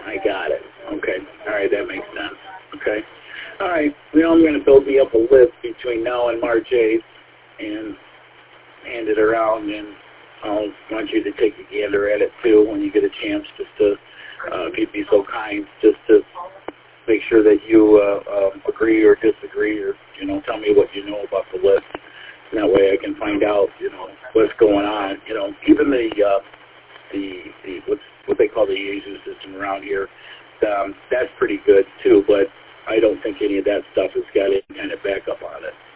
I got it. Okay. All right, that makes sense. Okay. All right. Well, I'm going to build me up a list between now and March 8th and hand it around, and I'll want you to take a gander at it, too, when you get a chance, just to, if you'd be so kind, just to make sure that you agree or disagree, or, tell me what you know about the list. And that way I can find out, what's going on. Even the what they call the Yezu system around here, that's pretty good, too, but I don't think any of that stuff has got any kind of backup on it.